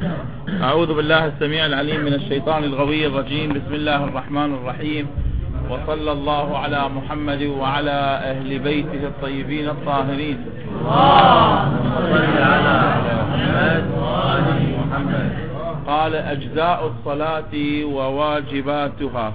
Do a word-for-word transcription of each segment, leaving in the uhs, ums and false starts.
أعوذ بالله السميع العليم من الشيطان الغوي الرجيم. بسم الله الرحمن الرحيم، وصلى الله على محمد وعلى أهل بيته الطيبين الطاهرين. اللهم صل على محمد وآل محمد. قال: أجزاء الصلاة وواجباتها.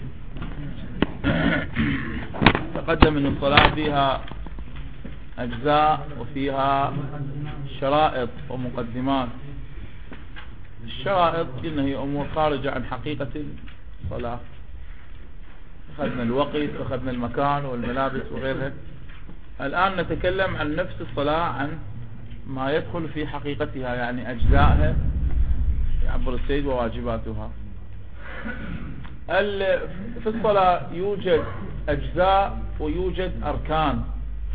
تقدم أن الصلاة فيها أجزاء وفيها شرائط ومقدمات. الشرائط قلنا هي أمور خارجة عن حقيقة الصلاة، أخذنا الوقت وأخذنا المكان والملابس وغيرها. الآن نتكلم عن نفس الصلاة، عن ما يدخل في حقيقتها، يعني أجزائها يعبر السيد وواجباتها. في الصلاة يوجد أجزاء ويوجد أركان.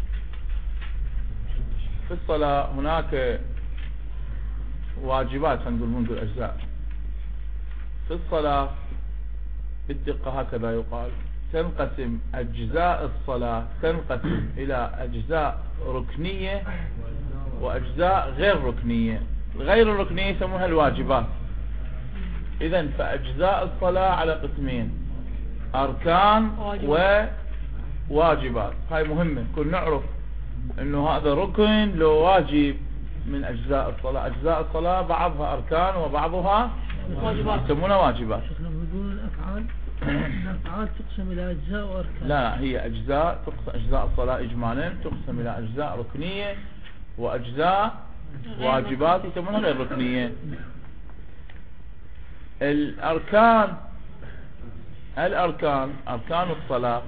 في الصلاة هناك واجبات، خلينا نقول منذ الأجزاء. في الصلاة بالدقة هكذا يقال: تنقسم أجزاء الصلاة تنقسم إلى أجزاء ركنية وأجزاء غير ركنية. غير الركنية يسمونها الواجبات. إذن فأجزاء الصلاة على قسمين: أركان وواجبات. هاي مهمة، كل نعرف إنه هذا ركن لو واجب من أجزاء الصلاة. أجزاء الصلاة بعضها أركان وبعضها واجبات، يسمونها واجبات. شيخنا بدون الأفعال الأفعال تقسم إلى أجزاء وأركان. لا، هي أجزاء تقسم. أجزاء الصلاة إجمالا تقسم إلى أجزاء ركنية وأجزاء واجبات يسمونها غير ركنية. الأركان الأركان أركان الصلاة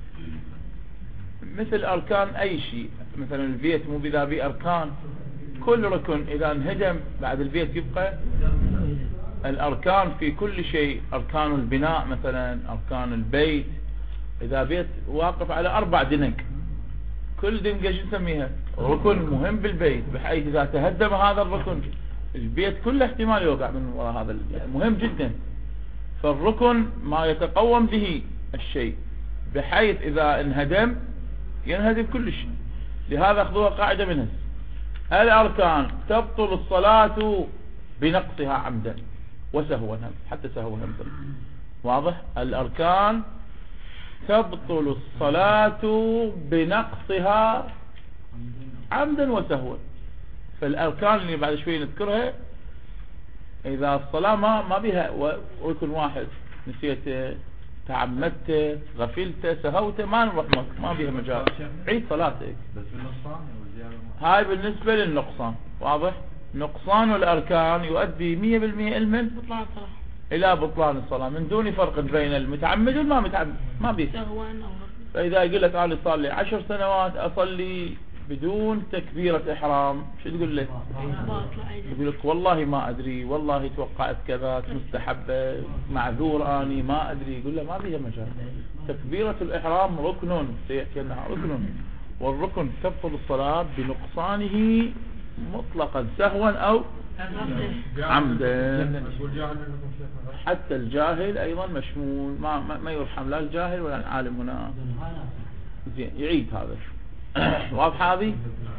مثل أركان أي شيء. مثلا البيت مو بذا بيه أركان، كل ركن إذا انهدم بعد البيت يبقى. الأركان في كل شيء: أركان البناء مثلا، أركان البيت. إذا بيت واقف على أربع دنك، كل دنقة شو نسميها؟ ركن مهم بالبيت، بحيث إذا تهدم هذا الركن البيت كله احتمال يوقع من وراء هذا، مهم جدا. فالركن ما يتقوم به الشيء، بحيث إذا انهدم ينهدم كل شيء. لهذا أخذوها قاعدة منها: الأركان تبطل الصلاة بنقصها عمدا وسهوا، حتى سهوا همزا. واضح؟ الأركان تبطل الصلاة بنقصها عمدا وسهوا. فالأركان اللي بعد شوي نذكرها، إذا الصلاة ما ما بها ركن واحد، نسيته، تعمدته، غفلته، سهوته، ما نروح ما بها مجال، عيد صلاتك. بس بالنقصان هاي بالنسبة للنقصان. واضح؟ نقصان الأركان يؤدي مية بالمية علما إلى بطلان الصلاة، من دون فرق بين المتعمد والما متعمد، ما بيه. فإذا يقول لك أنا صار لي عشر سنوات أصلي بدون تكبيرة إحرام، شو تقول له؟ يقول لك والله ما أدري، والله توقعت كذا، مستحبة، معذور أني ما أدري. يقول له ما بيها مجال. تكبيرة الإحرام ركن، سيأتي أنها ركن، والركن تبطل الصلاة بنقصانه مطلقا، سهوا أو عمدا. حتى الجاهل أيضا مشمول، ما, ما, ما يرحم لا الجاهل ولا العالم هنا. زين، يعيد هذا. واضح هذه؟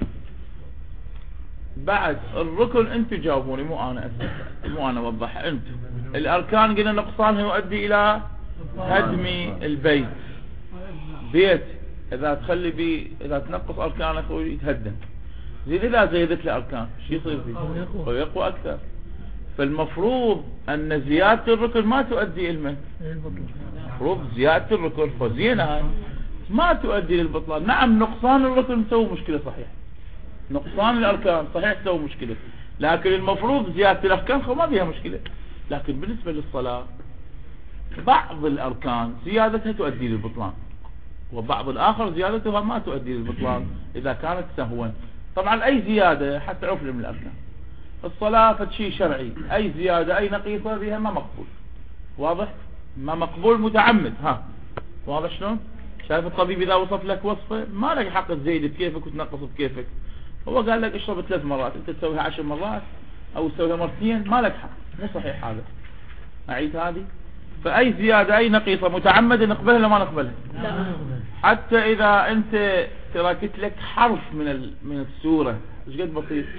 بعد الركن انتم جاوبوني، مو انا أسف. مو انا اوضحها، انتم. الاركان قلنا نقصانها يؤدي الى هدم البيت. بيت اذا تخلي بي اذا تنقص اركانه يتهدم. زين، اذا زيدت له اركان شو يصير فيه؟ ويقوى اكثر. فالمفروض ان زياده الركن ما تؤدي الى المفروض زياده الركن فزينه ما تؤدي للبطلان. نعم، نقصان الركن تسوي مشكلة صحيح، نقصان الأركان صحيح تسوي مشكلة، لكن المفروض زيادة الأركان ما بيها مشكلة. لكن بالنسبة للصلاة بعض الأركان زيادتها تؤدي للبطلان، وبعض الآخر زيادتها ما تؤدي للبطلان إذا كانت سهوا. طبعا أي زيادة حتى عفل من الأركان. الصلاة فشي شرعي، أي زيادة أي نقيصة بها ما مقبول. واضح؟ ما مقبول متعمد. ها واضح شلون؟ شايف الطبيب إذا وصف لك وصفة ما لك حق تزيد بكيفك وتنقص بكيفك. هو قال لك اشرب ثلاث مرات، انت تسويها عشر مرات او تسويها مرتين، ما لك حق، مو صحيح هذا. اعيد هذه. فاي زيادة اي نقيصة متعمد نقبلها ولا ما نقبلها؟ لا. حتى اذا انت تركت لك حرف من من السورة، ايش قد بسيط،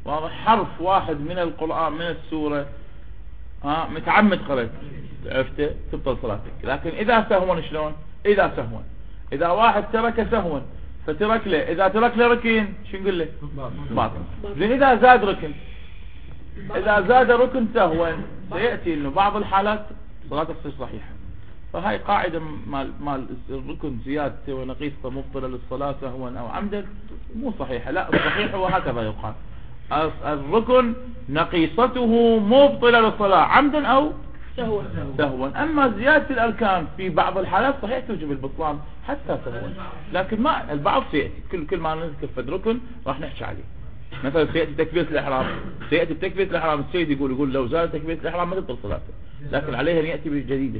واضح؟ حرف واحد من القرآن من السورة ها متعمد قرأت عرفته تبطل صلاتك. لكن إذا سهوا شلون؟ إذا سهوا إذا واحد ترك سهوا فترك له، إذا ترك له ركن شو نقول له؟ باطل. زين إذا زاد ركن، إذا زاد ركن سهوا سيأتي إنه بعض الحالات صلاتك تصير صحيحة. فهاي قاعدة مال مال الركن زيادته ونقيصته مبطلة للصلاة سهوا أو عمدا مو صحيحة. لا، الصحيح هو هكذا يقال: الركن نقيصته مبطلة للصلاة عمدا أو سهوا. سهوا. أما زيادة الأركان في بعض الحالات صحيح توجب البطلان حتى سهوا، لكن ما البعض سيأتي كل كل ما نذكر فد ركن راح نحكي عليه. مثلا سيأتي تكبيرة الإحرام، سيأتي بتكبيرة الإحرام السيد يقول يقول لو زاد تكبيرة الإحرام ما تبطل صلاته، لكن عليها أن يأتي بالجديدة.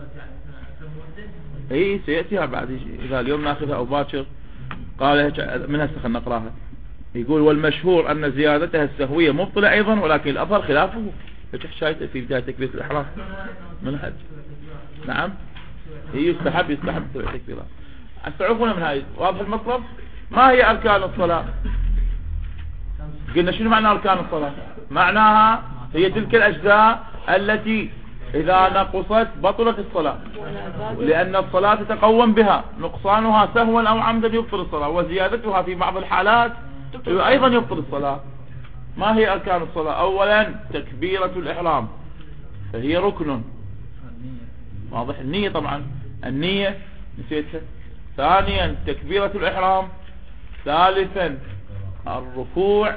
اي سيأتيها بعد إذا اليوم ناخذها أو باكر. قال من هسه خلنا نقراها. يقول: والمشهور أن زيادتها السهوية مبطلة أيضا، ولكن الأظهر خلافه. ايش شايفه في بداية تكبيرة الإحرام من حد؟ نعم، هي يستحب يستحب تكبيرها. تعرفون من هاي واضح المطلب؟ ما هي أركان الصلاة؟ قلنا شنو معنى أركان الصلاة؟ معناها هي تلك الأجزاء التي إذا نقصت بطلت الصلاة، لأن الصلاة تتقوم بها، نقصانها سهوا أو عمدا يبطل الصلاة، وزيادتها في بعض الحالات أيضا يبطل الصلاة. ما هي أركان الصلاة؟ أولا تكبيرة الإحرام فهي ركن، واضح؟ النية طبعا، النية نسيتها. ثانيا تكبيرة الإحرام. ثالثا الركوع.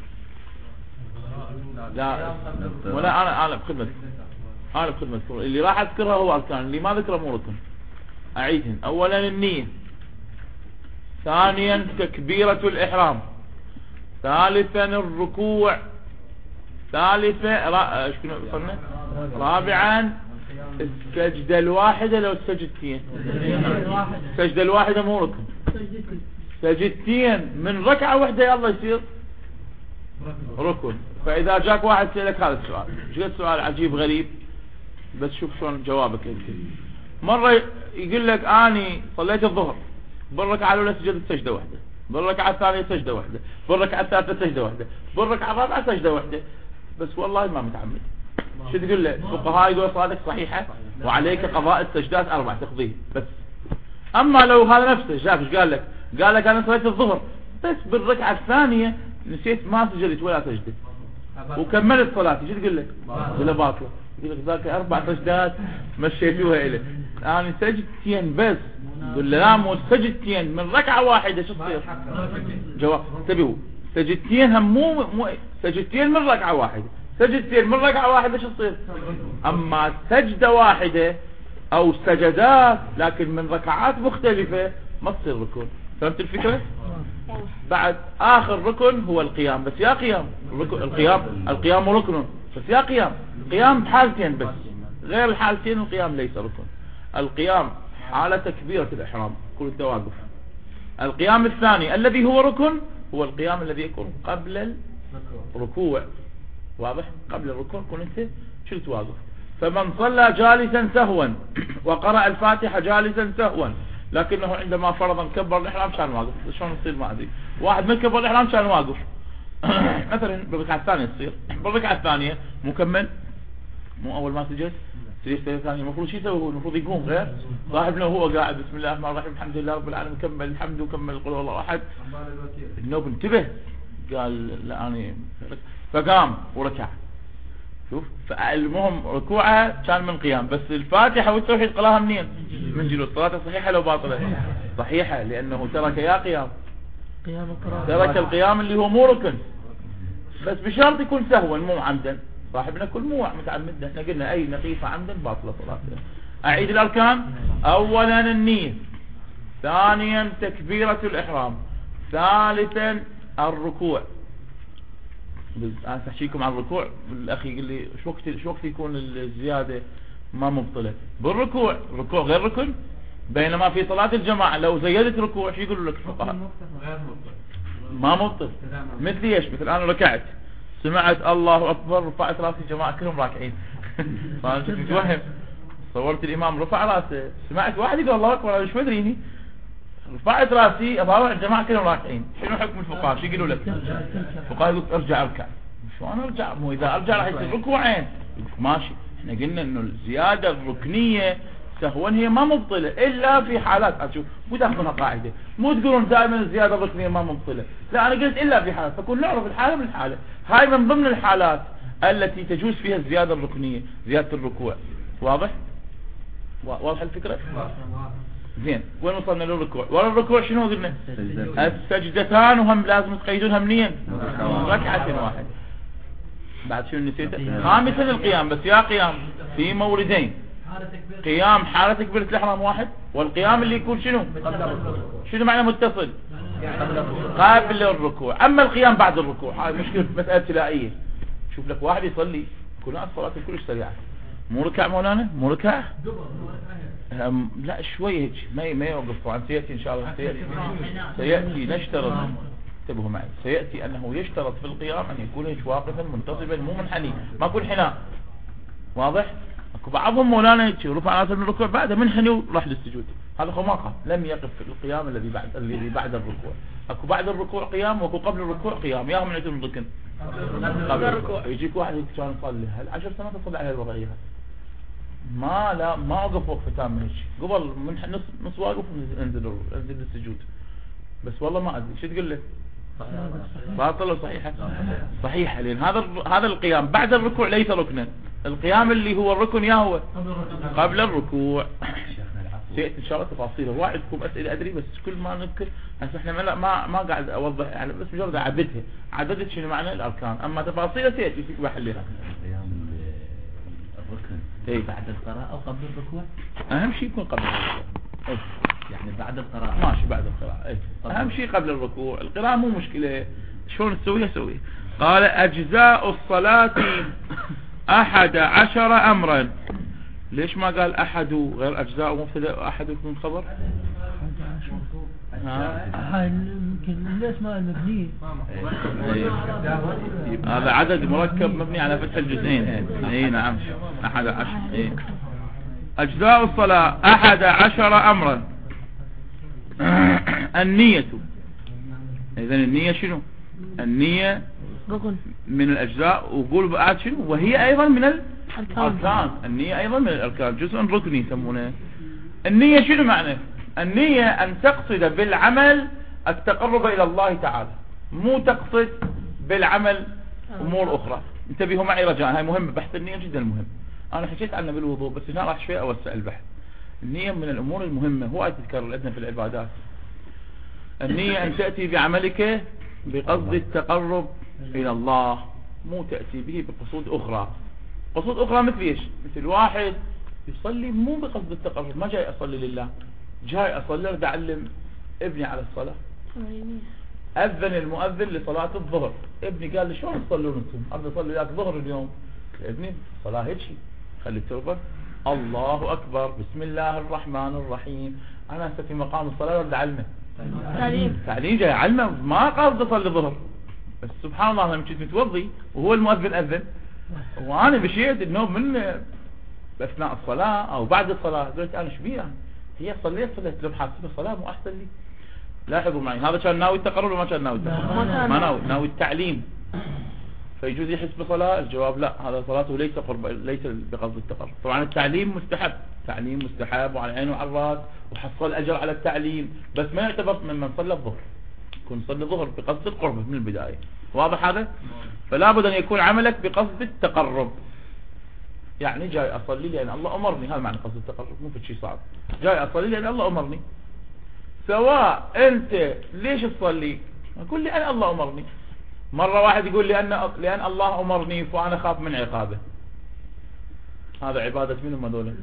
لا ولا أنا أنا بخدمة أنا بخدمة اللي راح أذكرها هو أركان، اللي ما ذكره مو ركن. أعيدهن: أولا النية، ثانيا تكبيرة الإحرام، ثالثا الركوع، ثالثا را... صرنا رابعا السجدة الواحدة لو السجدتين. السجدة الواحدة مو ركن، سجدتين من ركعة واحدة يلا يصير ركن. فإذا جاك واحد سألك هذا السؤال، جاء سؤال عجيب غريب بس شوف شلون جوابك انت. مرة يقول لك اني صليت الظهر بالركعة الاولى سجدت سجدة واحدة، بالركعة الثانية سجدة واحدة، بالركعة الثالثة سجدة واحدة، بالركعة الرابعة سجدة واحدة، بس والله ما متعمد. شو تقول له؟ الفقهاء يقول صلاتك صحيحة وعليك قضاء السجدات أربع تقضيه بس. أما لو هذا نفسه شاف ايش قال لك؟ قال لك أنا صليت الظهر بس بالركعة الثانية نسيت ما سجدت ولا سجدة وكملت صلاتي، شو تقول لك؟ تقول له باطل. يقول لك ذاك أربع سجدات مشيتوها إليه، أنا سجدتين بس. يقول له لا، مو سجدتين من ركعة واحدة شو تصير؟ جواب انتبهوا، سجدتين هم مو مو سجدتين من ركعة واحدة، سجدتين من ركعة واحدة شو تصير؟ أما سجدة واحدة أو سجدات لكن من ركعات مختلفة ما تصير ركن. فهمت الفكرة؟ بعد آخر ركن هو القيام، بس يا قيام القيام القيام ركن بس يا قيام قيام بحالتين بس، غير الحالتين القيام ليس ركن. القيام حالة تكبيرة الإحرام كل التواقف. القيام الثاني الذي هو ركن هو القيام الذي يكون قبل الركوع، واضح؟ قبل الركوع كن انت شو تواقف. فمن صلى جالسا سهوا وقرأ الفاتحة جالسا سهوا، لكنه عندما فرضا كبر الإحرام كان واقف، شلون يصير ما أدري. واحد من كبر الإحرام كان واقف مثلا بالركعة الثانية تصير، بالركعة الثانية مكمل، مو أول ما سجد سجد الثانية المفروض شو يسوي؟ المفروض يقوم، غير صاحبنا وهو قاعد بسم الله الرحمن الرحيم الحمد لله رب العالمين كمل الحمد وكمل قل هو الله أحد. النوب انتبه قال لا أنا، فقام وركع. شوف، فالمهم ركوعها كان من قيام، بس الفاتحة والتوحيد قراها منين؟ من جلوس. صلاته صحيحة لو باطلة؟ صحيحة، لأنه ترك يا قيام، ترك القيام اللي هو مو ركن، بس بشرط يكون سهوا مو عمدا. صاحبنا كل مو متعمد، احنا قلنا اي نقيصة عمدا باطلة صلاته. اعيد الاركان: اولا النية، ثانيا تكبيرة الاحرام، ثالثا الركوع. انا احكيكم عن الركوع، الاخي يقول لي شو وقت شو وقت يكون الزيادة ما مبطلة؟ بالركوع، الركوع غير ركن، بينما في صلاة الجماعة لو زيدت ركوع شو يقولوا لك الفقهاء؟ ما مبطل. مثل ايش؟ مثل انا ركعت سمعت الله اكبر رفعت راسي، جماعة كلهم راكعين فانا كنت متوهم، صورت الامام رفع راسه، سمعت واحد يقول الله اكبر انا مش مدريني، رفعت راسي اطالع الجماعه كلهم راكعين، شنو حكم الفقهاء؟ شو يقولوا لك؟ الفقهاء يقول ارجع اركع. شلون ارجع؟ مو اذا ارجع راح يصير ركوعين. ماشي، احنا قلنا انه الزياده الركنيه سهوا هي ما مبطله الا في حالات. اشوف مو تاخذونها قاعده، مو تقولون دائما الزياده الركنيه ما مبطله، لا انا قلت الا في حالات، فكون نعرف الحاله من الحاله. هاي من ضمن الحالات التي تجوز فيها الزياده الركنيه، زياده الركوع. واضح؟ واضح الفكره؟ زين، وين وصلنا للركوع؟ ورا الركوع شنو قلنا؟ السجدتان، وهم لازم تقيدونها منين؟ ركعه واحده. بعد شنو نسيته؟ خامسا القيام، بس يا قيام في موردين، قيام حالة تكبيرة الإحرام واحد، والقيام اللي يكون شنو؟ شنو معنى متصل؟ قبل الركوع. أما القيام بعد الركوع هاي مشكلة، مسألة ابتلائية. شوف لك واحد يصلي كل الصلاة كلش سريعة، مو ركع مولانا؟ مو ركع؟ لا شوي هيك، ما ما يوقف. طبعا سيأتي إن شاء الله، سيأتي, سيأتي نشترط، انتبهوا معي، سيأتي أنه يشترط في القيام أن يكون هيك واقفا منتصبا مو منحني، ما يكون حناء. واضح؟ اكو بعضهم مولانا يجي رفع راسه من الركوع بعده منحني وراح للسجود، هذا هو ما قام، لم يقف في القيام الذي بعد الذي بعد الركوع. اكو بعد الركوع قيام، واكو قبل الركوع قيام، ياهم من عندهم الركن قبل الركوع. يجيك واحد كان يصلي هل عشر سنوات يصلي على الوضعيه، ما لا ما وقف وقفه تامه هيك، قبل من نص نص واقف انزل انزل للسجود، بس والله ما ادري شو تقول له. باطل ولا صحيحه؟ صحيحه، لان هذا هذا القيام بعد الركوع ليس ركنا. القيام اللي هو الركن يا هو قبل الركوع. سيأتي ان شاء الله تفاصيله. واعدكم اسئله ادري، بس كل ما نذكر هسه احنا ما ما ما قاعد اوضح يعني، بس مجرد اعددها، عددت شنو معنى الاركان، اما تفاصيله سيأتي فيك بحلها. الركن اي بعد القراءة او قبل الركوع؟ اهم شيء يكون قبل الركوع. اي يعني بعد القراءة ماشي، بعد القراءة. اي اهم شيء قبل الركوع. القراءة مو مشكلة، شلون تسويها سويها. قال اجزاء الصلاة احد عشر امرا. ليش ما قال احد غير اجزاء مبتدا احد يكون خبر؟ هاي يمكن الاسماء المبنية، هذا عدد مركب مبني على فتح الجزئين. اي نعم، احد عشر. اي اجزاء الصلاة احد عشر امرا. النية، اذا النية شنو؟ النية ركن من الاجزاء، وقول بعد شنو؟ وهي ايضا من الاركان. النية ايضا من الاركان، جزء ركني يسمونه. النية شنو معنى؟ النية ان تقصد بالعمل التقرب الى الله تعالى، مو تقصد بالعمل امور اخرى. انتبهوا معي رجاء، هاي مهمة، بحث النية جدا مهم. انا حكيت عنه بالوضوء، بس هنا راح شوي اوسع البحث. النية من الامور المهمة، هو تذكر عندنا في العبادات. النية ان تأتي بعملك بقصد التقرب الى الله، مو تأتي به بقصود اخرى. قصود اخرى مثل ايش؟ مثل واحد يصلي مو بقصد التقرب، ما جاي اصلي لله، جاي اصلي اريد اعلم ابني على الصلاة. اذن المؤذن لصلاة الظهر، ابني قال لي شلون تصلون انتم؟ اريد اصلي وياك ظهر اليوم. ابني صلاة هيك خلي التربة، الله اكبر، بسم الله الرحمن الرحيم. انا هسه في مقام الصلاة اريد اعلمه تعليم تعليم، جاي اعلمه، ما قصد اصلي ظهر. بس سبحان الله لما كنت متوضي وهو المؤذن اذن، وانا بشيت النوم من اثناء الصلاة او بعد الصلاة، قلت انا ايش بيها؟ هي صليت صليت لو حاسب الصلاة مو احسن لي؟ لاحظوا معي، هذا كان ناوي التقرب ولا ما كان ناوي التقرب؟ ما ناوي، ناوي التعليم. فيجوز يحس بصلاة؟ الجواب لا، هذا صلاته ليس قرب، ليس بقصد التقرب. طبعا التعليم مستحب، تعليم مستحب وعلى العين وعلى الراس، وحصل اجر على التعليم، بس ما يعتبر ممن صلى الظهر، يكون صلى الظهر بقصد القرب من البداية. واضح هذا؟ فلا بد ان يكون عملك بقصد التقرب. يعني جاي اصلي لان الله امرني، هذا معنى قصد التقرب، مو في شيء صعب. جاي اصلي لان الله امرني. سواء انت ليش تصلي؟ اقول لي انا الله امرني. مرة واحد يقول لي أن لأن الله أمرني فأنا خاف من عقابه، هذا عبادة منهم هذول؟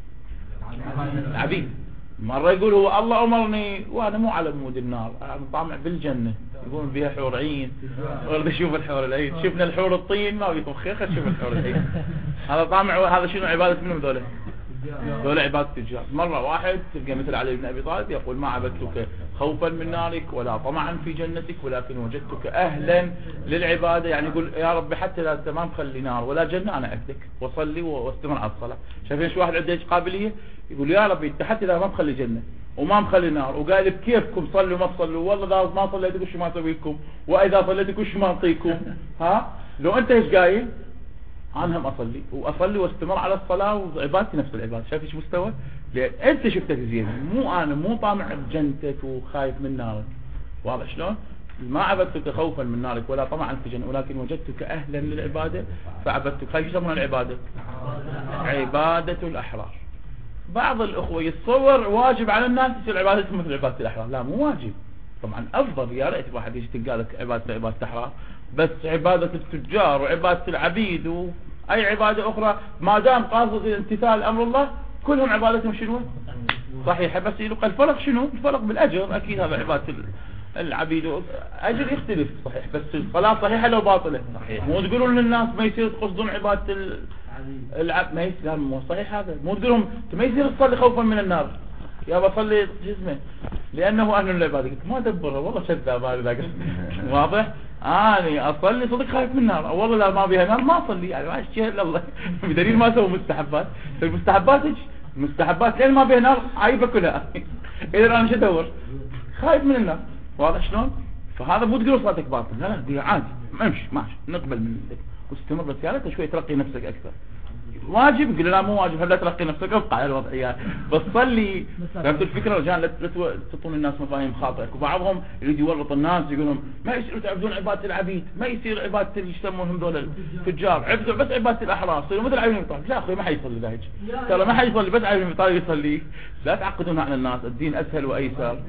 عبيد. مرة يقول هو الله أمرني وأنا مو على مود النار، أنا طامع بالجنة، يقول فيها حور عين، ورد أشوف الحور العين، شفنا الحور الطين ما بيكون خير، شوف الحور العين. هذا طامع، هذا شنو عبادة منهم هذول؟ دول عبادة الجهاد. مرة واحد تلقى مثل علي بن أبي طالب يقول ما عبدتك خوفا من نارك ولا طمعا في جنتك، ولكن وجدتك أهلا للعبادة. يعني يقول يا رب حتى لا تمام خلي نار ولا جنة أنا أعبدك وصلي واستمر على الصلاة. شايفين شو واحد عنده قابلية؟ يقول يا رب حتى لا ما مخلي جنة وما مخلي نار، وقال بكيفكم صلوا ما تصلوا، والله اذا ما صليتوا وش ما اسوي لكم، واذا صليتوا وش ما اعطيكم. ها لو انت ايش قايل؟ انا هم اصلي واصلي واستمر على الصلاه وعبادتي نفس العباده. شايف ايش مستوى؟ لان انت شفتك زين، مو انا مو طامع بجنتك وخايف من نارك. واضح شلون؟ ما عبدتك خوفا من نارك ولا طمعا في الجنه، ولكن وجدتك اهلا للعباده فعبدتك. هاي يسمونها العباده؟ عباده الاحرار. بعض الاخوه يتصور واجب على الناس يصير عبادتهم مثل عباده الاحرار. لا مو واجب، طبعا افضل. يا ريت واحد يجي تلقى لك عباده عباده الاحرار، بس عباده التجار وعباده العبيد واي عباده اخرى ما دام قاصد امتثال امر الله كلهم عبادتهم شنو؟ صحيحه. بس يلقى الفرق شنو؟ الفرق بالاجر. اكيد هذا عباده العبيد اجر يختلف صحيح، بس الصلاه صحيحه لو باطله. صحيح. مو تقولون للناس ما يصير تقصدون عباده العب ما يصير، مو صحيح هذا. مو تقولون ما يصير تصلي خوفا من النار، يا بصلي جسمه لانه اهل للعباده. قلت ما دبره والله كذاب هذا. واضح؟ اني اصلي صدق خايف من النار، والله لا ما بيها نار ما اصلي يعني ما اشتهي الا الله. بدليل ما اسوي مستحبات. المستحبات ايش؟ المستحبات لين ما بيها نار عايبه كلها. اذا انا شو ادور؟ خايف من النار. واضح شلون؟ فهذا مو تقول صلاتك باطل، لا لا تقول عادي امشي ماشي نقبل منك واستمر، بس يا ريت شوي ترقي نفسك اكثر. واجب؟ قل لا مو واجب، لا ترقي نفسك ابقى على الوضعيات بس صلي. فهمت الفكره رجال؟ لا تعطون الناس مفاهيم خاطئه. وبعضهم يريد يورط الناس يقول لهم ما يصير تعبدون عباده العبيد، ما يصير عباده اللي يسمونهم ذول التجار، عبدوا بس عباده الاحرار صيروا مثل علي بن ابي طالب. لا اخوي ما حيصلي ذا هيك، ترى ما حيصلي بس علي بن ابي طالب يصلي. لا تعقدون على الناس، الدين اسهل وايسر.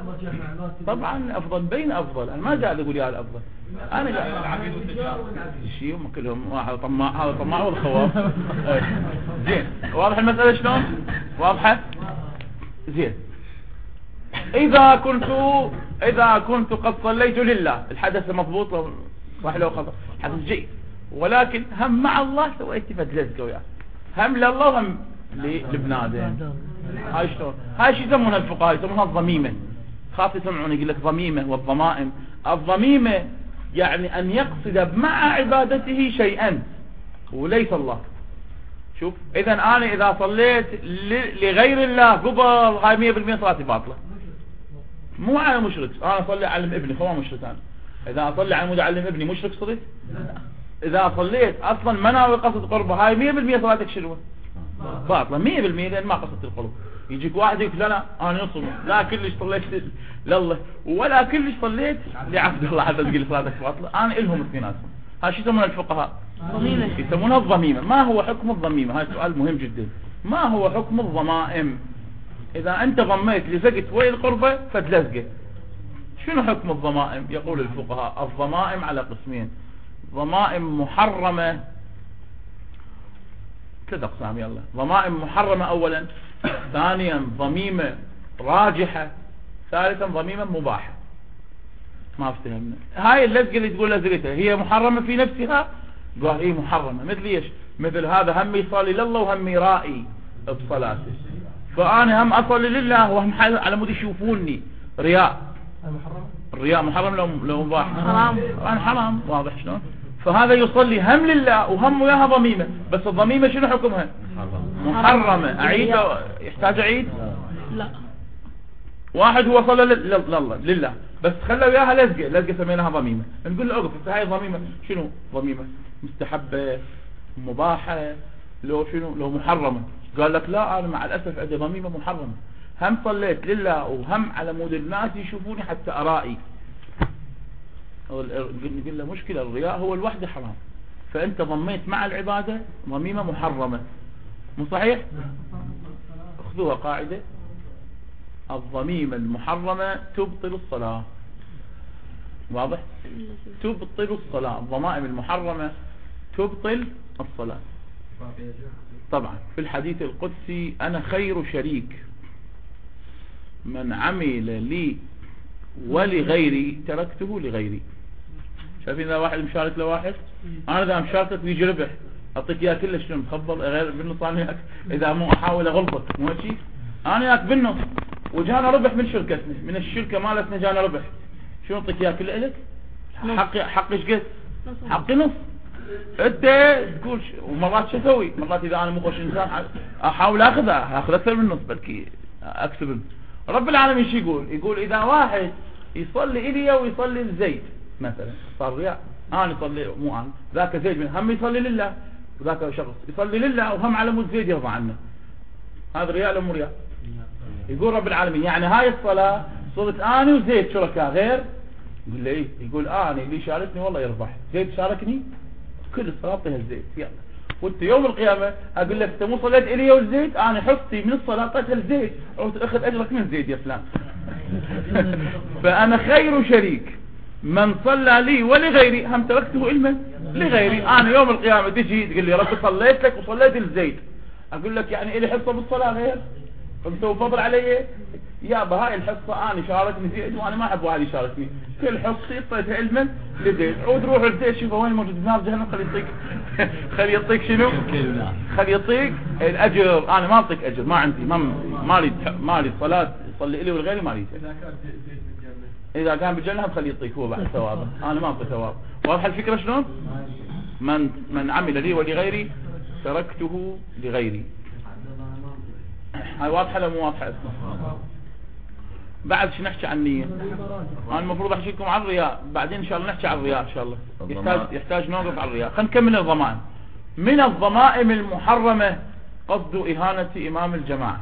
طبعا افضل بين افضل، انا ما قاعد اقول يا الافضل، انا قاعد العبيد والتجار شيء هم كلهم واحد طماع، هذا طماع والخواف. زين واضح المسألة شلون؟ واضحة؟ زين. إذا كنت إذا كنت قد صليت لله، الحدث مضبوط لو صح لو خطأ، حدث جيد، ولكن هم مع الله سويت فدلزك وياه، هم لله وهم لبنادم. هاي شلون؟ هاي شو يسمونها الفقهاء؟ يسمونها الضميمة. خاف يسمعون يقول لك ضميمة والضمائم. الضميمة يعني أن يقصد مع عبادته شيئا وليس الله. شوف اذا انا اذا صليت لغير الله قبل هاي مية بالمية صلاتي باطله. مو على مشرك، انا اصلي اعلم ابني خو مشرك. انا اذا اصلي على مود اعلم ابني مشرك صرت؟ اذا صليت اصلا ما ناوي قصد قربه هاي مية بالمية صلاتك شنو؟ باطله مية بالمية لان ما قصدت القرب. يجيك واحد يقول لا لا انا نصل لا كلش صليت لله ولا كلش صليت لعبد الله حتى تقول صلاتك باطله. انا الهم اثنيناتهم. هاي شو يسمونها الفقهاء؟ يسمونها الضميمة. ما هو حكم الضميمة؟ هاي سؤال مهم جدا. ما هو حكم الضمائم؟ اذا انت ضميت لزقت وين القربة فتلزقه، شنو حكم الضمائم؟ يقول الفقهاء الضمائم على قسمين: ضمائم محرمة، ثلاث اقسام يلا. ضمائم محرمة اولا، ثانيا ضميمة راجحة، ثالثا ضميمة مباحة. ما افتهمنا. هاي اللزقه اللي تقول لزقتها هي محرمه في نفسها؟ قال ايه محرمه. مثل ايش؟ مثل هذا هم يصلي لله وهم يرائي بصلاته، فانا هم اصلي لله وهم على مود يشوفوني رياء. الرياء محرم لو لو مباح؟ حرام. انا حرام. واضح شلون؟ فهذا يصلي هم لله وهم وياها ضميمه، بس الضميمه شنو حكمها؟ محرمه. اعيد؟ يحتاج اعيد؟ لا. واحد هو صلى لله لله بس خلى وياها لزقه، لزقه سميناها ضميمه. نقول له اوقف، هاي ضميمه شنو؟ ضميمه مستحبه مباحه لو شنو؟ لو محرمه. قال لك لا انا مع الاسف عندي ضميمه محرمه، هم صليت لله وهم على مود الناس يشوفوني حتى ارائي. نقول له مشكله الرياء هو الوحده حرام، فانت ضميت مع العباده ضميمه محرمه. مو صحيح؟ خذوها قاعده: الضميمة المحرمة تبطل الصلاة. واضح؟ تبطل الصلاة. الضمائم المحرمة تبطل الصلاة. طبعا في الحديث القدسي أنا خير شريك، من عمل لي ولغيري تركته لغيري. شايفين إذا واحد مشارك لواحد، أنا إذا مشاركك بيجي ربح أعطيك إياه كلش شنو مخبل غير بالنص عنك، إذا مو أحاول أغلطك مو هيك؟ أنا إياك بالنص وجانا ربح من شركتنا، من الشركة مالتنا جانا ربح، شو نعطيك اياه كله الك؟ حقي حقي ايش قد؟ حقي نص. انت تقول ش... ومرات شو اسوي؟ مرات اذا انا مو خوش انسان احاول اخذها اخذ اكثر من نص بلكي اكسب، رب العالمين شو يقول؟ يقول اذا واحد يصلي الي ويصلي لزيد مثلا صار رياء، انا يصلي مو انا، ذاك زيد من هم يصلي لله، وذاك شخص يصلي لله وهم على مود زيد يرضى عنه، هذا رياء ولا مو رياء؟ يقول رب العالمين يعني هاي الصلاة صرت انا وزيد شركاء غير؟ يقول له ايه؟ يقول انا اللي شاركني والله يربح، زيد شاركني كل الصلاة اعطيها الزيد، يلا وانت يوم القيامة اقول لك انت مو صليت الي وزيد، انا حصتي من الصلاة اعطيتها لزيد، اخذ اجرك من زيد يا فلان. فانا خير شريك من صلى لي ولغيري، هم تركته علما لغيري. انا يوم القيامة تجي تقول لي رب صليت لك وصليت لزيد، اقول لك يعني الي حصة بالصلاة غير؟ انت فضل علي يا بهاي الحصة انا شاركني زيد وانا ما احب واحد يشاركني، كل حصتي اعطيتها علما لزيد، عود روح لزيد شوفه وين موجود نار جهنم، خلي يعطيك خلي يعطيك شنو؟ خلي يعطيك الاجر، انا ما اعطيك اجر، ما عندي ما مالي مالي صلاة يصلي لي والغيري مالي. اذا كان بالجنة خلي يعطيك هو بعد ثوابه، انا ما اعطي ثواب. واضحة الفكرة شلون؟ من من عمل لي ولغيري تركته لغيري. هاي واضحة ولا مو واضحة؟ بعد شو نحكي عن النية؟ انا المفروض احكي لكم عن الرياء، بعدين ان شاء الله نحكي عن الرياء ان شاء الله، يحتاج يحتاج نوقف على الرياء. خلينا نكمل الضمائم. من الضمائم المحرمة قصد إهانة إمام الجماعة.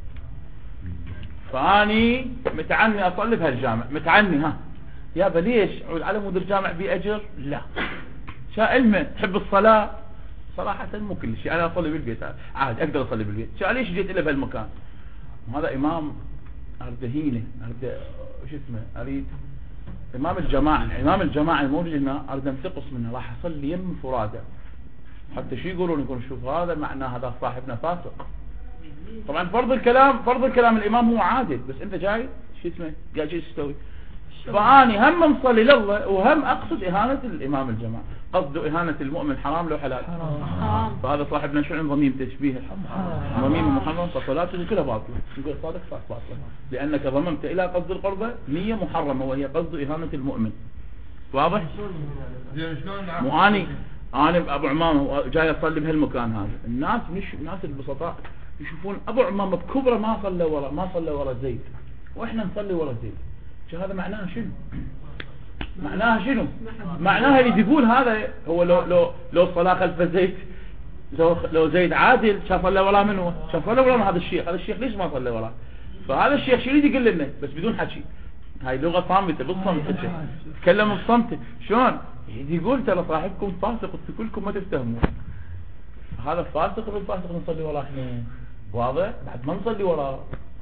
فاني متعني اصلي بهالجامع، متعني ها يابا ليش؟ عود على مود الجامع بأجر؟ لا، شا علمه تحب الصلاة صراحة مو كل شيء، انا اصلي بالبيت عاد اقدر اصلي بالبيت، شا ليش جيت الا بهالمكان؟ وهذا امام اريد هينه، اريد شو اسمه، اريد امام الجماعة، امام الجماعة الموجود هنا اريد انتقص منه، راح اصلي يم فرادة، حتى شو يقولون؟ يقولون شوف هذا معناه هذا صاحبنا فاسق. طبعا فرض الكلام فرض الكلام الامام هو عادل، بس انت جاي شو اسمه قاعد شو تسوي؟ فاني هم نصلي لله وهم اقصد اهانة الامام الجماعة. قصد اهانة المؤمن حرام لو حلال؟ حرام. فهذا صاحبنا شو عنده ضميم تشبيه، ضميم محرم، فصلاته كلها باطلة. نقول صادق صح باطلة، لانك ضممت الى قصد القربة نية محرمة وهي قصد اهانة المؤمن. واضح؟ مو اني انا ابو عمامة جاي اصلي بهالمكان هذا، الناس مش الناس البسطاء يشوفون ابو عمامة بكبره ما صلى ورا ما صلى ورا زيد، واحنا نصلي ورا زيد، شو هذا معناه؟ شنو معناها؟ شنو معناها؟ اللي يقول هذا هو لو لو لو الصلاة خلف زيد، لو لو زيد عادل شاف صلى وراه منه، شاف صلى وراه هذا الشيخ، هذا الشيخ ليش ما صلى وراه؟ فهذا الشيخ شو يريد يقول لنا بس بدون حكي؟ هاي لغة صامتة بالصمت، تكلم بصمت. شلون يقول ترى صاحبكم فاسق كلكم ما تفتهمون، هذا الفاسق بالفاسق نصلي وراه احنا، واضح؟ بعد ما نصلي وراه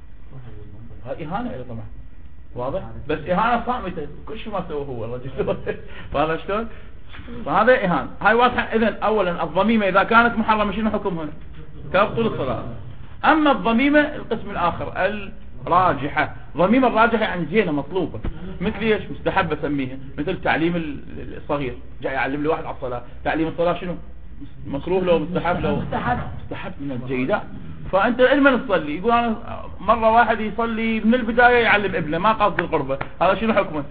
هاي اهانة له طبعا، واضح؟ بس اهانة صامتة كل شيء ما سوى هو الرجل. فهذا شلون؟ فهذا اهانة. هاي واضحة. اذا اولا الضميمة اذا كانت محرمة شنو حكمها؟ تبطل الصلاة. اما الضميمة القسم الاخر الراجحة، ضميمة الراجحة يعني زينة مطلوبة، مثل ايش؟ مستحب اسميها، مثل تعليم الصغير، جاي يعلم لي واحد على الصلاة، تعليم الصلاة شنو؟ مكروه لو مستحب لو مستحب من الجيدات. فانت علما تصلي، يقول انا مرة واحد يصلي من البداية يعلم ابنه ما قصد القربة، هذا شنو حكمه؟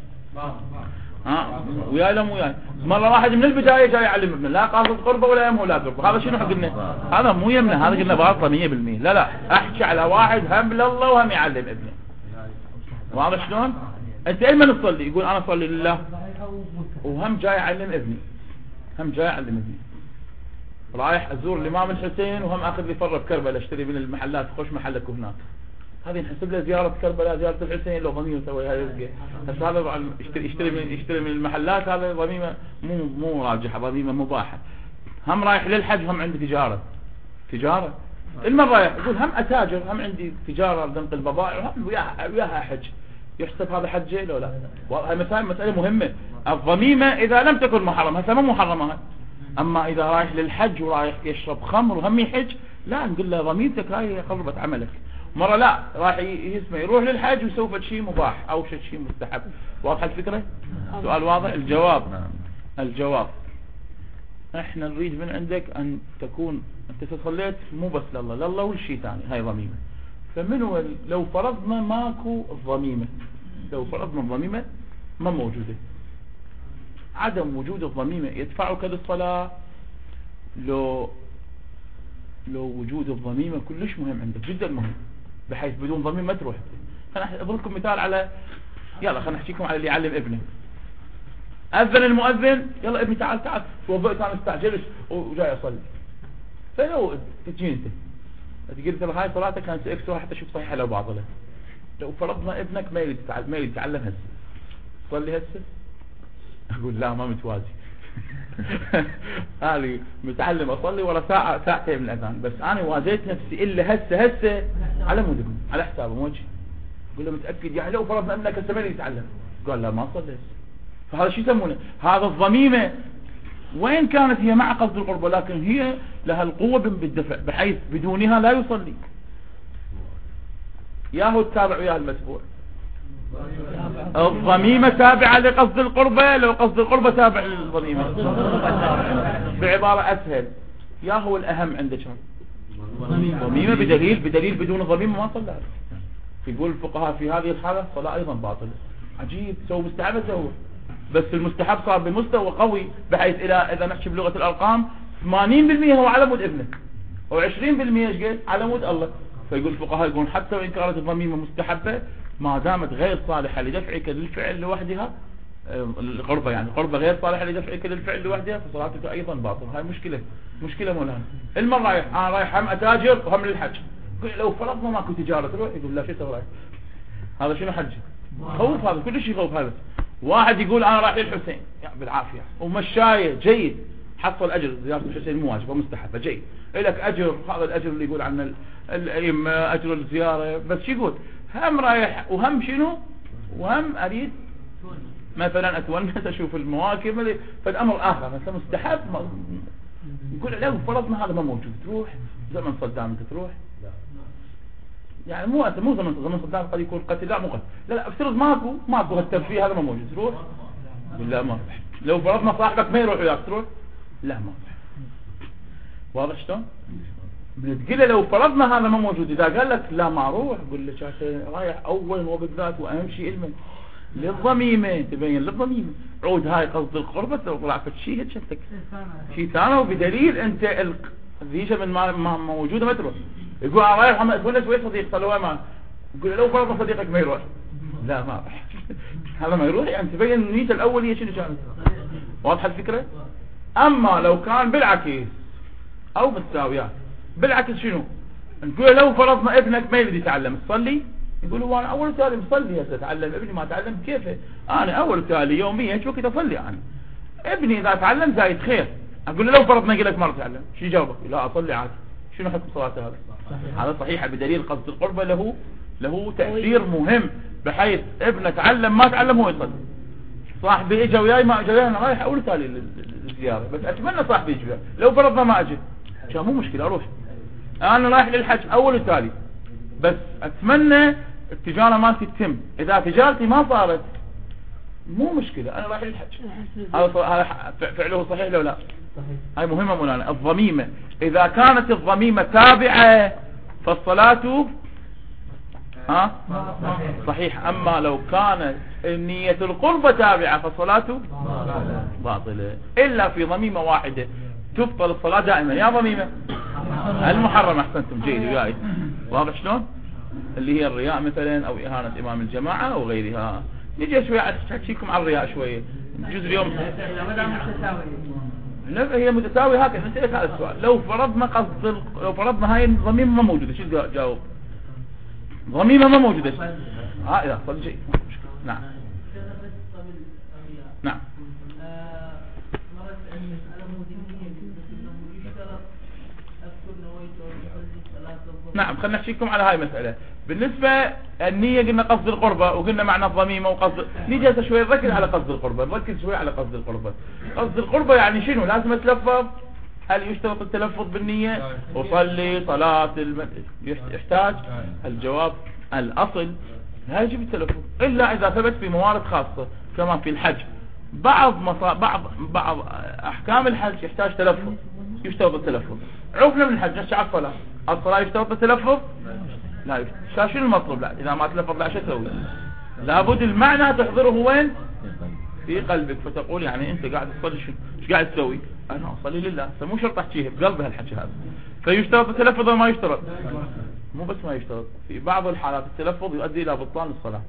ها وياي لا مو وياي؟ مرة واحد من البداية جاي يعلم ابنه لا قصد القربة ولا يمه لا قربة، هذا شنو حكمنا؟ هذا مو يمنا، هذا قلنا باطلة مية بالمية. لا لا احكي على واحد هم لله وهم يعلم ابنه، واضح شلون؟ انت علما تصلي، يقول انا اصلي لله وهم جاي يعلم ابني، هم جاي يعلم ابني، رايح ازور الامام الحسين وهم اخذ لي فرة بكربلاء اشتري من المحلات، خش محلك هناك، هذه نحسب له زيارة كربلاء زيارة الحسين لو ضميمه سوي هاي يرجع. هسه هذا يشتري يشتري من يشتري من المحلات، هذا ضميمه مو مو راجحة، ضميمه مباحة. هم رايح للحج هم عندي تجارة تجارة المن رايح يقول هم اتاجر، هم عندي تجارة بنقل البضائع وهم وياها وياها حج، يحسب هذا حجه لو لا؟ هاي مسألة مسألة مهمة. الضميمة اذا لم تكن محرمة، هسه ما محرمة، اما اذا رايح للحج ورايح يشرب خمر وهم يحج لا نقول له ضميمتك هاي خربت عملك. مرة لا راح يسمى يروح للحج ويسوي شيء مباح او شيء مستحب. واضح الفكرة؟ سؤال واضح؟ الجواب الجواب احنا نريد من عندك ان تكون انت صليت مو بس لله لله والشيء ثاني، هاي ضميمة. فمنو لو فرضنا ماكو الضميمة، لو فرضنا الضميمة ما موجودة، عدم وجود الضميمة يدفعك للصلاة، لو لو وجود الضميمة كلش مهم عندك جدا مهم، بحيث بدون ضميم ما تروح. خلينا اضرب لكم مثال على، يلا خلينا نحكيكم على اللي يعلم ابنه. اذن المؤذن، يلا ابني تعال تعال، توضأت انا استعجلت وجاي اصلي. فلو تجي انت تقول ترى هاي صلاتك كانت اكسر حتى اشوف صحيحه لو باطله. لو فرضنا ابنك ما يريد يتعلم ما يريد يتعلم هسه، صلي هسه؟ اقول لا ما متوازي. هذه متعلم اصلي ورا ساعه ساعتين من الاذان، بس انا وازيت نفسي الا هسه هسه على مود ابني على حسابه مو وجهي. اقول له متاكد يعني لو فرضنا ابنك هسه ما يريد يتعلم؟ قال لا ما صلي هسه. فهذا شو يسمونه؟ هذا الضميمه، وين كانت هي مع قصد القربة لكن هي لها القوة بالدفع بحيث بدونها لا يصلي. ياهو التابع وياه المتبوع. الضميمة تابعة لقصد القربة، لو قصد القربة تابع للضميمة. بعبارة أسهل، ياهو الأهم عندك ضميمة بدليل بدليل بدون الضميمة ما صلى. يقول الفقهاء في هذه الحالة صلاة أيضا باطلة. عجيب، سووا مستحب سووا، بس المستحب صار بمستوى قوي بحيث إلى إذا نحكي بلغة الأرقام ثمانين بالمئة هو على مود ابنه وعشرين بالمئة ايش قال على مود الله. فيقول الفقهاء يقولون حتى وإن كانت الضميمة مستحبة ما دامت غير صالحة لدفعك للفعل لوحدها، القربة يعني القربة غير صالحة لدفعك للفعل لوحدها فصلاتك أيضا باطل. هاي مشكلة مشكلة مولانا. المرة رايح أنا رايح هم أتاجر وهم للحج، لو فرضنا ماكو تجارة تروح؟ يقول لا شو تسوي هذا شنو حج؟ خوف، هذا كل شيء خوف. هذا واحد يقول انا رايح للحسين بالعافيه ومشايه جيد، حصل اجر زياره الحسين مو واجبه مستحبه جيد، لك اجر، هذا الاجر اللي يقول عنه الائمه اجر الزياره، بس شو يقول هم رايح وهم شنو وهم اريد مثلا اتونس اشوف المواكب، فالامر اخر مثلا مستحب. يقول لو فرضنا هذا ما موجود تروح زمن صدام انت تروح؟ يعني مو مو زمن زمن صدام قد يكون قتل، لا مو قتل، لا لا افترض ماكو ماكو هالترفيه هذا ما موجود تروح؟ بالله ما تروح. لو فرضنا صاحبك ما يروح وياك تروح؟ لا ما تروح. واضح شلون؟ بنتقله لو فرضنا هذا ما موجود، اذا قال لك لا ما اروح قول له شاشه رايح اولا وبالذات واهم شيء علما للضميمه، تبين للضميمه عود هاي قصد القربة لو طلعت شيء هيك شفتك شيء ثاني وبدليل انت الذيشه من ما موجوده ما تروح. يقول انا رايح محمد اتونس وين صديق صلوا ما يقول لو فرضنا صديقك ما يروح؟ لا ما راح. هذا ما يروح يعني تبين نيته الاوليه شنو كانت. واضحه الفكره؟ اما لو كان بالعكس او بالتساويات، بالعكس شنو نقول لو فرضنا ابنك ما يريد يتعلم تصلي؟ يقول هو انا اول تالي مصلي هسه اتعلم، ابني ما تعلم كيفه؟ انا اول تالي يوميا ايش وقت اصلي انا، ابني اذا تعلم زايد خير. اقول له لو فرضنا يقول لك ما تتعلم شو جاوبك؟ لا اصلي عادي. شنو حكم صلاته هذا؟ هذا صحيح بدليل قصد القربة له له تأثير مهم بحيث ابنه تعلم ما تعلم هو يصلي. صاحبي اجى وياي ما اجى وياي انا رايح اول تالي للزياره، بس اتمنى صاحبي يجي، لو فرضنا ما اجي كان مو مشكله اروح. انا رايح للحج اول تالي بس اتمنى التجاره مالتي تتم، اذا تجارتي ما صارت مو مشكله انا رايح للحج. هذا فعله صحيح لو لا؟ صحيح. هاي مهمه مولانا. الضميمه اذا كانت الضميمه تابعه فالصلاه ها صحيح، اما لو كانت نية القربة تابعة فالصلاة باطلة، الا في ضميمة واحدة تبطل الصلاة دائما. يا ضميمة المحرم. احسنتم جيد وياي. واضح شلون؟ اللي هي الرياء مثلا او اهانة امام الجماعة او غيرها. نجي شوي احكيكم عن الرياء شوية جزء اليوم. هي متساوية هكذا. نسألك هذا السؤال، لو فرضنا قصد لو فرضنا هاي الضميمة ما موجودة شو جاوب؟ ضميمة ما موجودة. اه اذا صدق شيء نعم نعم نعم. خلنا نحكيكم على هاي المسألة. بالنسبة النية قلنا قصد القربة وقلنا معنى الضميمة وقصد. نيجي شوي نركز على قصد القربة، نركز شوي على قصد القربة. قصد القربة يعني شنو؟ لازم اتلفظ. هل يشترط التلفظ بالنية؟ أصلي صلاة الم... يحتاج؟ الجواب الأصل لا يجب التلفظ إلا إذا ثبت في موارد خاصة كما في الحج. بعض مصا... بعض بعض أحكام الحج يحتاج تلفظ، يشترط التلفظ. عرفنا من الحج نحكي على الصلاة، الصلاة يشترط التلفظ؟ لا يشترط. شنو المطلوب؟ لا إذا ما تلفظ لا شو تسوي؟ لابد المعنى تحضره وين؟ في قلبك، فتقول يعني انت قاعد تصلي شو ايش قاعد تسوي؟ انا اصلي لله، فمو شرط احكيها بقلبها الحكي هذا. فيشترط التلفظ ولا ما يشترط؟ مو بس ما يشترط، في بعض الحالات التلفظ يؤدي الى بطلان الصلاة.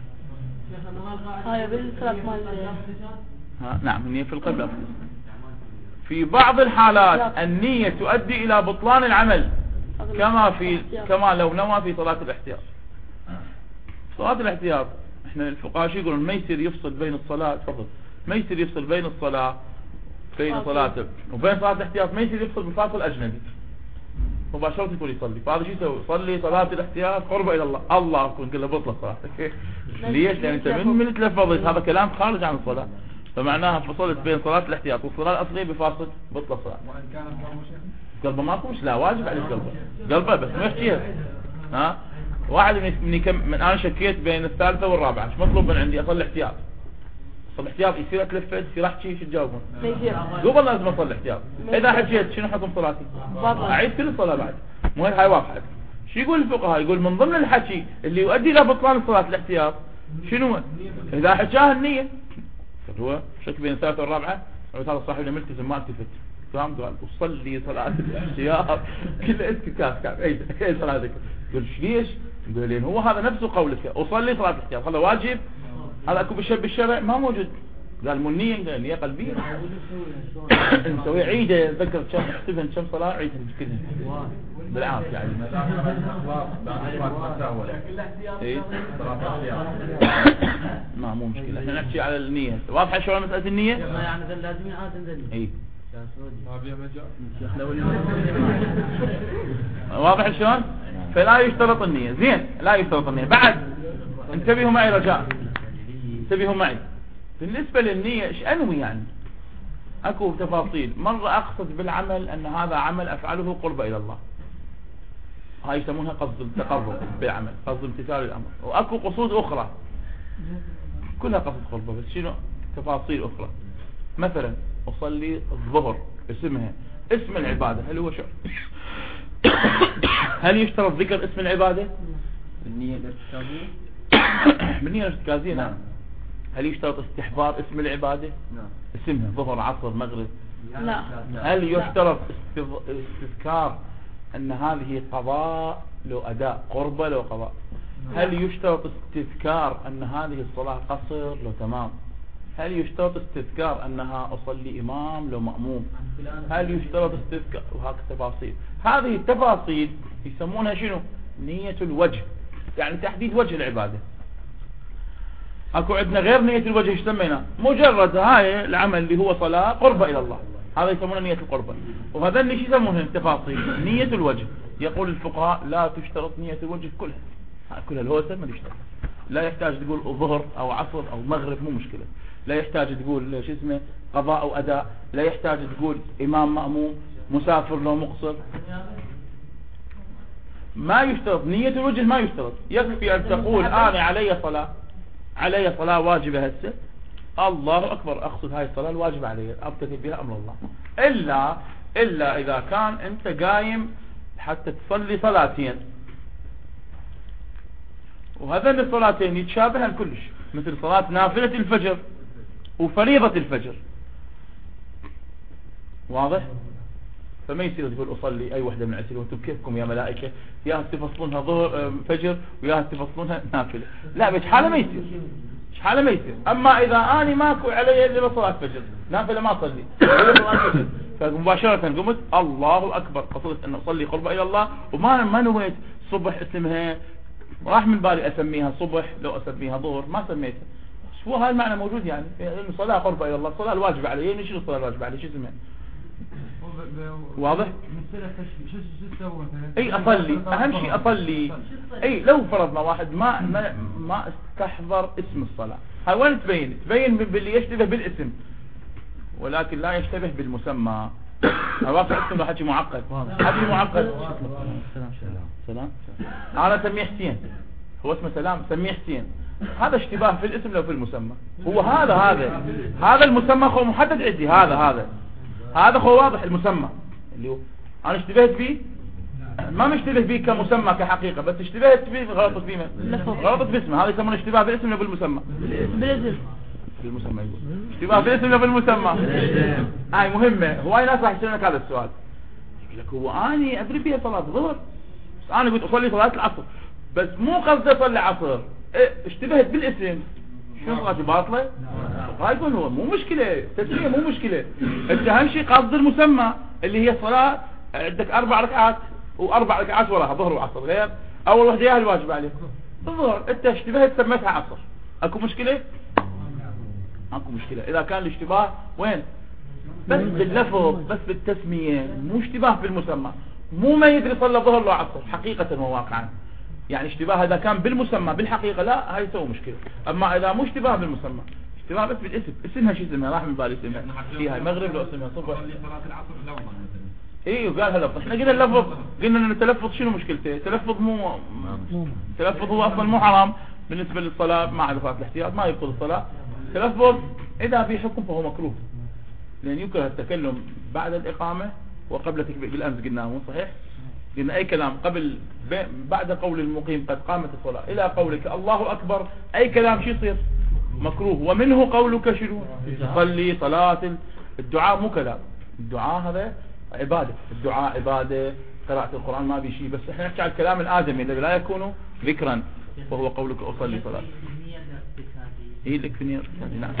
هاي بالصلاة مال ها نعم، النية في القلب أفضل. في بعض الحالات النية تؤدي الى بطلان العمل، كما في كما لو نوى في صلاة الاحتياط. صلاة الاحتياط احنا الفقهاء يقولون ما يصير يفصل بين الصلاة، تفضل، ما يصير يفصل بين الصلاة بين صلاته وبين صلاة الاحتياط، ما يصير يفصل بفاصل اجنبي مباشرة يقول يصلي. فهذا شو يسوي؟ يصلي صلاة الاحتياط قربة الى الله، الله اكبر، نقول له بطل صلاتك. ليش؟ لان انت من من تلفظت هذا كلام خارج عن الصلاة، فمعناها فصلت بين صلاة الاحتياط والصلاة الاصلية بفاصل، بطل الصلاة. وان كان قلبه ماكو، مش لا واجب عليه قلبه، قلبه بس ما يحكيها. ها واحد من من كم من انا شكيت بين الثالثة والرابعة، ايش مطلوب من عندي؟ اصلي احتياط. اصلي احتياط يصير اتلفت، يصير احكي، شو تجاوبون؟ ما يصير. قبل لازم اصلي احتياط. اذا حكيت شنو حكم صلاتي؟ اعيد كل الصلاة بعد. مو هاي واضحة. شو يقول الفقهاء؟ يقول من ضمن الحكي اللي يؤدي الى بطلان صلاة الاحتياط شنو؟ اذا حكاها النية. هو شك بين الثالثة والرابعة، هذا صاحب ملتزم ما التفت. فهم؟ قال أصلي صلاة الاحتياط كل اتكاف كان اي اي صلاتك. قل ليش؟ قال لين هو هذا نفسه قولك أصلي صلاة الاحتياط، هذا واجب، هذا اكو بالشرع بالشرع ما موجود. قال منية، قال النية قلبية. نسوي عيدة، ذكر كم احسبها كم صلاة عيدها كلها بالعافية يعني. ايه ما مو مشكلة، احنا نحكي على النية. واضحة شلون مسألة النية؟ يعني ذا لازم يعاد ذني. اي ما واضح شلون؟ فلا يشترط النية. زين، لا يشترط النية. بعد انتبهوا معي رجاء، انتبهوا معي. بالنسبة للنية ايش انوي يعني؟ اكو تفاصيل. مرة اقصد بالعمل ان هذا عمل افعله قرب الى الله، هاي يسمونها قصد التقرب بالعمل، قصد امتثال الامر. واكو قصود اخرى كلها قصد قربة، بس شنو تفاصيل اخرى. مثلا اصلي الظهر، اسمها اسم العبادة، هل هو شو هل يشترط ذكر اسم العبادة؟ بالنية الارتكازية. بالنية الارتكازية نعم. هل يشترط استحضار اسم العبادة؟ نعم. اسمها ظهر عصر مغرب. لا. هل يشترط استذكار ان هذه قضاء لو اداء، قربة لو قضاء؟ هل يشترط استذكار ان هذه الصلاة قصر لو تمام؟ هل يشترط استذكار انها اصلي امام لو مأموم؟ هل يشترط استذكار؟ وهكذا تفاصيل. هذه التفاصيل يسمونها شنو؟ نية الوجه، يعني تحديد وجه العبادة. اكو عندنا غير نية الوجه، ايش سمينا؟ مجرد هاي العمل اللي هو صلاة قربة الى الله، هذا يسمونه نية القربة. وهذا اللي يسمونه التفاصيل نية الوجه. يقول الفقهاء لا تشترط نية الوجه كلها، كلها الهوسة ما يشترط. لا يحتاج تقول ظهر او عصر او مغرب، مو مشكلة. لا يحتاج تقول شو اسمه قضاء او اداء، لا يحتاج تقول امام مأموم، مسافر لو مقصر، ما يشترط. نية الوجه ما يشترط، يكفي ان تقول انا علي صلاة، علي صلاة واجبة هسه، الله اكبر، اقصد هاي الصلاة الواجبة علي، ابتدي بها امر الله. الا الا اذا كان انت قايم حتى تصلي صلاتين، وهذين الصلاتين يتشابهن كلش، مثل صلاة نافلة الفجر وفريضة الفجر، واضح؟ فما يصير تقول اصلي اي وحده من العشر وانتم كيفكم يا ملائكه، يا تفصلونها ظهر فجر ويا تفصلونها نافله. لا، بش حاله ما يصير، بش حاله ما يصير. اما اذا اني ماكو علي الا صلاه فجر، نافله ما اصلي ولا صلاه فجر، فمباشره قمت الله اكبر، قصدت ان اصلي قربة الى الله، وما ما نويت صبح اسمها، راح من بالي اسميها صبح لو اسميها ظهر، ما سميتها. شو هاي المعنى موجود يعني؟ الصلاه قربة الى الله، الصلاه الواجبه علي، يعني شنو الصلاه الواجبه علي؟ شو اسمها؟ واضح؟ اي اصلي، اهم شيء اصلي. اي لو فرضنا واحد ما ما, ما استحضر اسم الصلاة، هاي وين تبين؟ تبين باللي يشتبه بالاسم ولكن لا يشتبه بالمسمى. واقع اسم حكي معقد، حكي معقد. سلام سلام انا اسميه حسين، هو اسمه سلام، سميه حسين. هذا اشتباه في الاسم لو في المسمى. هو هذا هذا هذا المسمى هو محدد عندي، هذا هذا هذا هو واضح المسمى اللي هو انا اشتبهت فيه، ما مشتبه فيه كمسمى كحقيقة، بس اشتبهت فيه غلطت فيه، غلطت باسمه. هذا يسمونه اشتباه بالاسم ولا بالمسمى؟ بالاسم. بالمسمى يقول اشتباه بالاسم ولا بالمسمى؟ هاي مهمة. هواي ناس راح يسألونك هذا السؤال، يقول لك هو اني ادري فيها صلاة ظهر انا قلت اصلي صلاة العصر بس مو قصدي اصلي عصر، اه اشتبهت بالاسم، شو صلاتي باطلة؟ هاي يقول هو مو مشكلة، تسمية مو مشكلة، انت اهم شيء قصد المسمى اللي هي صلاة عندك اربع ركعات واربع ركعات وراها ظهر وعصر، غير اول وحدة اياها الواجب عليك الظهر، انت اشتبهت سميتها عصر، اكو مشكلة؟ اكو مشكلة. اذا كان الاشتباه وين؟ بس باللفظ، بس بالتسمية، مو اشتباه بالمسمى، مو ما يدري صلى ظهر لو عصر حقيقة وواقعا، يعني اشتباه اذا كان بالمسمى بالحقيقة لا هاي يسوي مشكلة. اما اذا مو اشتباه بالمسمى، اشتباه بس بالاسم، اسمها شو اسمها راح من بالي اسمها، هي هاي مغرب لو اسمها صبح، صلاة العصر لفظا مثلا. ايه وقال هذا احنا قلنا اللفظ، قلنا ان التلفظ شنو مشكلته؟ تلفظ مو تلفظ هو اصلا مو حرام بالنسبة للصلاة مع دفعة الاحتياط، ما يبطل الصلاة. تلفظ اذا في حكم فهو مكروه، لان يكره التكلم بعد الاقامة وقبل تكبير، بالامس قلناه مو صحيح؟ لان اي كلام قبل بعد قول المقيم قد قامت الصلاة الى قولك الله اكبر، اي كلام شو يصير؟ مكروه. ومنه قولك شنو؟ تصلي صلاة الدعاء مو كلام، الدعاء هذا عبادة، الدعاء عبادة، قراءة القرآن ما بي شيء، بس احنا نحكي على الكلام الآدمي الذي لا يكون ذكرا وهو قولك أصلي صلاة. ايه الاكتنية نعم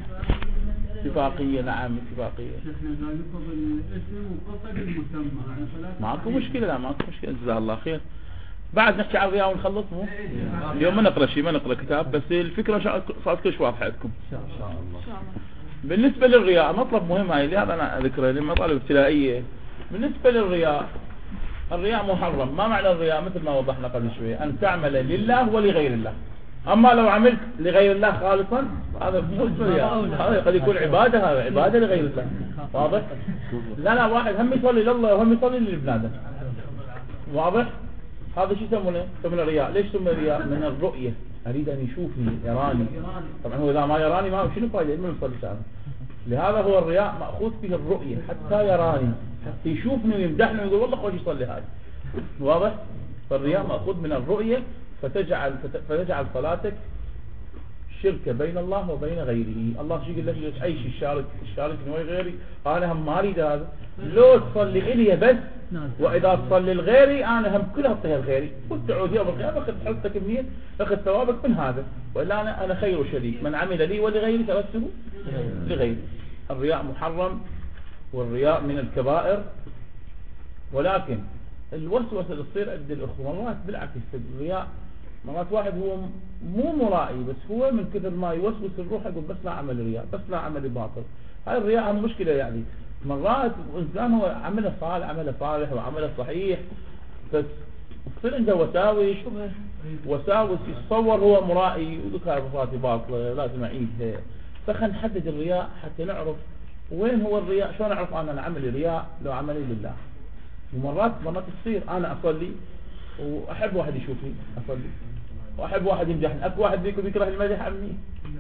اتفاقية، نعم اتفاقية. شيخنا قال يفضل الاسم وقصد المسمى يعني صلاة ماكو مشكلة، لا ماكو مشكلة، جزاه الله خير. بعد نحكي على الرياء ونخلص مو؟ اليوم ما نقرأ شيء، ما نقرأ كتاب، بس الفكرة صارت كلش واضحة عندكم. ان شاء الله. بالنسبة للرياء مطلب مهم هاي، لهذا انا اذكره للمطالب الابتدائية. بالنسبة للرياء، الرياء محرم. ما معنى الرياء؟ مثل ما وضحنا قبل شوية، ان تعمل لله ولغير الله. اما لو عملت لغير الله خالصا هذا مو رياء، هذا قد يكون عبادة، هذا عبادة لغير الله، واضح؟ لا لا واحد هم يصلي لله وهم يصلي للبنادم، واضح؟ هذا شو يسمونه؟ يسمونه رياء. ليش سمي رياء؟ من الرؤية، اريد ان يشوفني يراني، طبعا هو اذا ما يراني ما شنو فايدة من يصلي ساعة. لهذا هو الرياء مأخوذ به الرؤية، حتى يراني، حتى يشوفني ويمدحني ويقول والله خوش يصلي هذا، واضح؟ فالرياء مأخوذ من الرؤية، فتجعل فتجعل صلاتك شركة بين الله وبين غيره. الله شو يقول لك؟ اي شيء شارك شاركني ويا غيري، انا هم ما اريد هذا. لو تصلي الي بس، واذا تصلي لغيري انا هم كلها اعطيها لغيري، وتعود يوم القيامه اخذ حظتك منين؟ اخذ ثوابك من هذا، والا انا انا خير شريك، من عمل لي ولغيري تركته لغيري. الرياء محرم، والرياء من الكبائر. ولكن الوسوسه اللي تصير عند الاخوه مرات بالعكس، الرياء مرات واحد هو مو مرائي، بس هو من كثر ما يوسوس الروح يقول بس لا عمل رياء، بس لا عمل باطل. هاي الرياء هم مشكلة. يعني مرات الإنسان هو عمله صالح، عمله صالح وعمله صحيح، بس تصير عنده وساوس وساوس يتصور هو مرائي ويقول هاي صلاتي باطلة لازم أعيدها. فخلينا نحدد الرياء حتى نعرف وين هو الرياء. شلون أعرف أنا أنا عملي رياء لو عملي لله؟ ومرات مرات تصير أنا أصلي وأحب واحد يشوفني أصلي، واحب واحد يمدحني. اكو واحد فيكم يكره المدح عني؟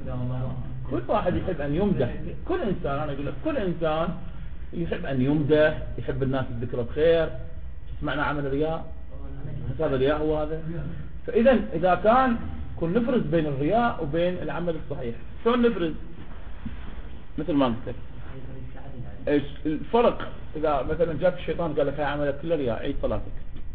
كل واحد يحب ان يمدح، كل انسان، انا اقول لك كل انسان يحب ان يمدح، يحب الناس تذكره بخير. معنى عمل رياء؟ هذا الرياء هو هذا. فاذا اذا كان كن نفرز بين الرياء وبين العمل الصحيح. شلون نفرز؟ مثل ما قلت ايش الفرق؟ اذا مثلا جاك الشيطان قال لك هاي عملك كله رياء، عيد صلاتك،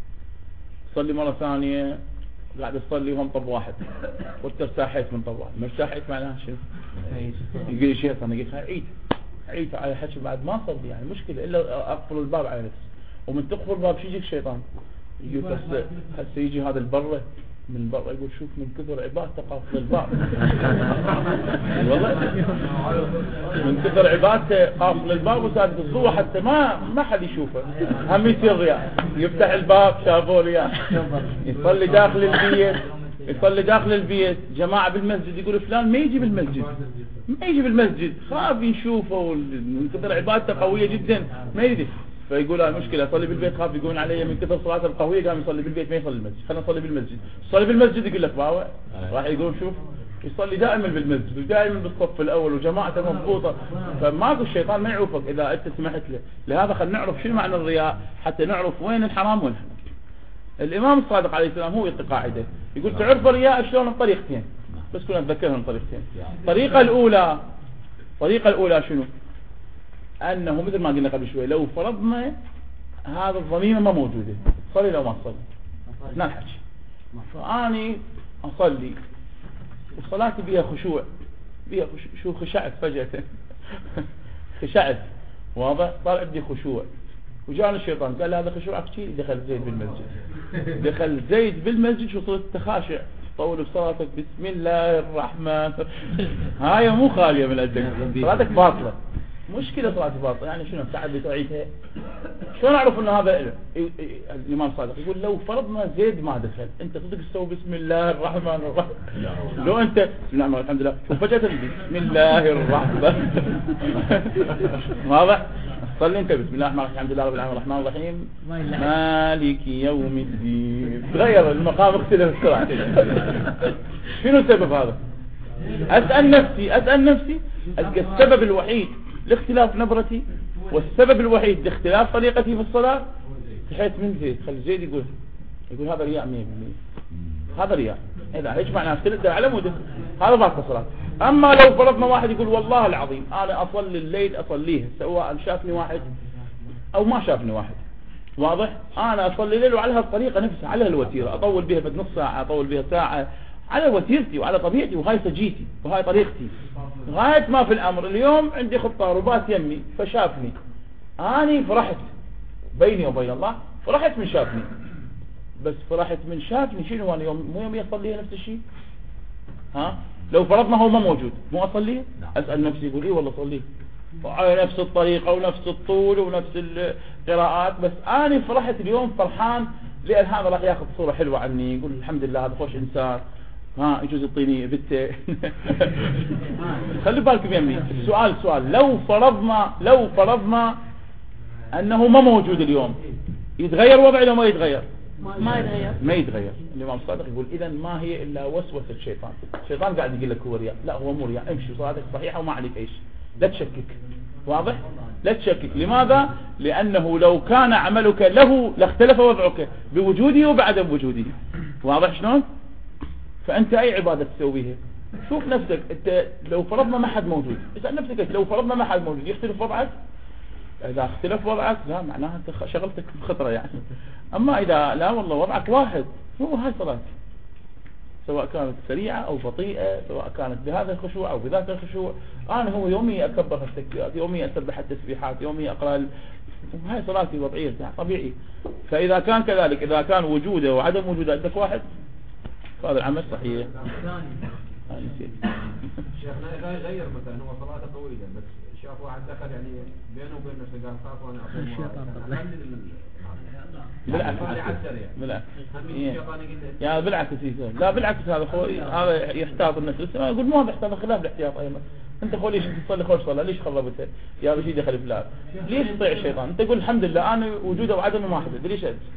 صلي مره ثانيه، قاعد تصلي وهم طب واحد وانت ارتاحيت من طب واحد. ما ارتاحيت معناها شنو؟ يقول لي الشيطان يقول عيد عيد على حكي بعد ما صلي، يعني مشكله الا اقفل الباب على نفسي. ومن تقفل الباب شو يجيك الشيطان؟ يقول هسه هسه يجي هذا البره من برا يقول شوف من كثر عبادته قافل الباب. والله من كثر عبادته قافل الباب وسادس الضوء حتى ما ما حد يشوفه، هم يصير رياء. يفتح الباب شافوه رياء، يصلي داخل البيت، يصلي داخل البيت جماعة بالمسجد يقول فلان ما يجي بالمسجد، ما يجي بالمسجد خاف يشوفه من كثر عبادته قوية جدا ما يدري. فيقول المشكلة أصلي بالبيت خاف يقولون علي من كثر صلاة القوية قام يصلي بالبيت ما يصلي بالمسجد، خلنا نصلي بالمسجد. صلي بالمسجد يقول لك باوع راح يقول شوف يصلي دائما بالمسجد ودائما بالصف الأول وجماعته مضبوطة. فماكو الشيطان ما يعوفك إذا أنت سمحت له. لهذا خلنا نعرف شو معنى الرياء حتى نعرف وين الحرام وين الحلال. الإمام الصادق عليه السلام هو يعطي قاعدة يقول تعرف الرياء شلون؟ بطريقتين بس كنا نتذكرهم طريقتين. الطريقة الأولى الطريقة الأولى شنو؟ أنه مثل ما قلنا قبل شوي لو فرضنا هذا الضميمة ما موجودة صلي لو ما صلي لا حكي. فاني اصلي وصلاتي بها خشوع، بها خشوع، شو خشعت فجأة خشعت، واضح؟ طال عندي خشوع، وجاء الشيطان قال هذا خشوعك شيء. دخل زيد بالمسجد دخل زيد بالمسجد شو صرت تخاشع، طول بصلاتك بسم الله الرحمن هاي مو خالية من عندك، صلاتك باطلة. مشكلة صلاتي باطلة، يعني شنو ساعد بتعيدها؟ شلون اعرف انه هذا له؟ الامام صادق يقول لو فرضنا زيد ما دخل، انت صدق تسوي بسم الله الرحمن الرحيم، لو انت بسم الله الرحمن الحمد لله وفجأة بسم الله الرحمن واضح؟ صلي انت بسم الله الرحمن الرحيم الحمد لله رب العالمين الرحمن الرحيم مالك يوم الدين، تغير المقام، اختلف السرعة. شنو السبب هذا؟ اسأل نفسي اسأل نفسي ألقى السبب الوحيد لاختلاف نبرتي والسبب الوحيد لاختلاف طريقتي في الصلاة تحيت من زيد. خلي زيد يقول يقول هذا رياء مية بالمية، هذا رياء. إذا ايش معنى اختلف على مده هذا باطل صلاة. اما لو فرضنا واحد يقول والله العظيم انا اصلي الليل اصليه سواء شافني واحد او ما شافني واحد، واضح؟ انا اصلي الليل وعلى هالطريقة نفسها، على الوتيرة اطول بها بنص ساعة، اطول بها ساعة، على وتيرتي وعلى طبيعتي، وهاي سجيتي وهاي طريقتي. غاية ما في الامر اليوم عندي خطة رباط يمي فشافني، اني فرحت بيني وبين الله، فرحت من شافني، بس فرحت من شافني شنو انا يوم مو يوم يصليها نفس الشيء؟ ها لو فرضنا هو ما موجود مو اصليه؟ اسال نفسي يقول ايه والله صليه وعلى نفس الطريقة ونفس الطول ونفس القراءات، بس اني فرحت اليوم فرحان لان هذا راح ياخذ صورة حلوة عني، يقول الحمد لله هذا خوش انسان، ها يجوز يعطيني بنته. خلي بالكم يمي السؤال سؤال لو فرضنا لو فرضنا انه ما موجود اليوم يتغير وضعي لو ما يتغير؟ ما يتغير ما يتغير. الامام الصادق يقول اذا ما هي الا وسوسة الشيطان، الشيطان قاعد يقول لك هو رياء، لا هو مو رياء، امشي صلاتك صحيحة وما عليك ايش، لا تشكك، واضح؟ لا تشكك. لماذا؟ لانه لو كان عملك له لاختلف وضعك بوجودي وبعدم وجودي، واضح شلون؟ فانت اي عبادة تسويها شوف نفسك انت لو فرضنا ما حد موجود، اسأل نفسك لو فرضنا ما حد موجود يختلف وضعك؟ اذا اختلف وضعك لا معناها انت شغلتك بخطرة يعني. اما اذا لا والله وضعك واحد هو هاي صلاتك، سواء كانت سريعة او بطيئة، سواء كانت بهذا الخشوع او بذاك الخشوع، انا هو يومي اكبر التكبيرات، يومي اسبح التسبيحات، يومي اقرأ ال... هاي صلاتي وضعية طبيعي. فاذا كان كذلك اذا كان وجوده وعدم وجوده عندك واحد فهذا العمل صحيح. شيخنا اذا يغير مثلا هو صلاته طويله بس شاف واحد دخل يعني بينه وبين نفسه قال خاف وانا اقوم بالعكس بالعكس يعني بالعكس لا بالعكس هذا خوي هذا يحتاط الناس يقول مو بيحتاط خلاف الاحتياط ايضا. انت خوي ليش تصلي خوش صلاه ليش خربتها يا بشي دخل فلان ليش تطيع الشيطان؟ انت قول الحمد لله انا وجوده وعدمه ما حدث ليش انت؟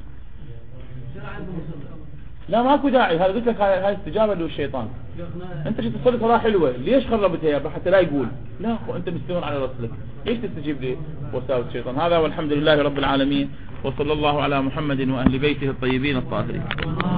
لا ماكو داعي، هذا قلت لك هاي استجابه للشيطان. انت شو تصلي صلاه حلوه ليش خربتها يا حتى لا يقول لا اخو انت مستمر على رسلك ليش تستجيب لي وساوس الشيطان؟ هذا والحمد لله رب العالمين، وصلى الله على محمد واهل بيته الطيبين الطاهرين.